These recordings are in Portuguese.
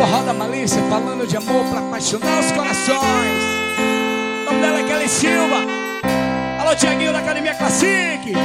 Forró da Malícia, falando de amor pra apaixonar os corações. O nome dela é Kelly Silva. Alô, Tiaguinho da Academia Classic.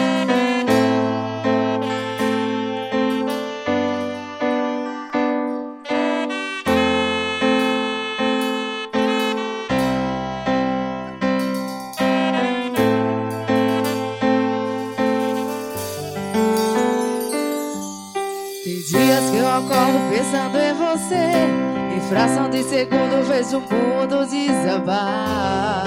Tem dias que eu acordo pensando em você, em fração de segundo vejo o mundo desabar.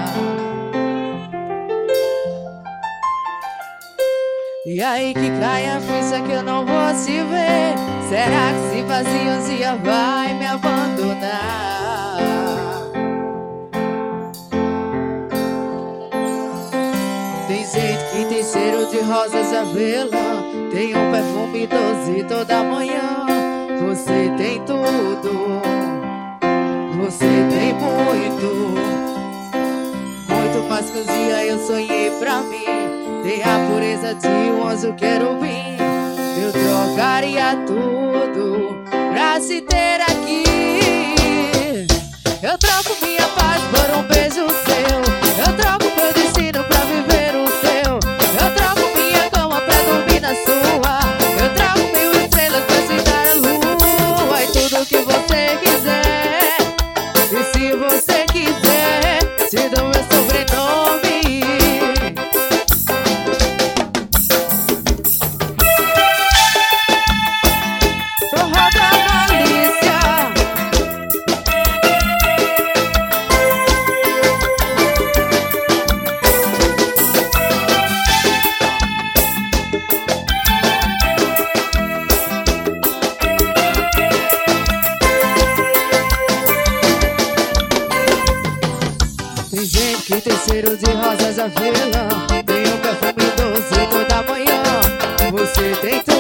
E aí que cai a ficha que eu não vou te ver. Será que esse vazio um dia vai me abandonar? Tem gente que tem cheiro de rosas avelã, tem um perfume doce toda manhã. Você tem tudo, você tem muito, muito mais que um dia eu sonhei pra mim. Tem a pureza de um anjo querubim. Eu trocaria tudo pra se ter aqui. Eu troco minha paz por um beijo seu. Eu troco meu destino pra viver o seu. Eu troco minha cama pra dormir na sua. Eu troco 1000 estrelas pra te dar a lua. E tudo que você quiser. E se você quiser, te dou meu sobrenome. Forró da Malícia. Tem gente que tem cheiro de rosas avelã, tem um perfume doce toda manhã. Você tem tudo.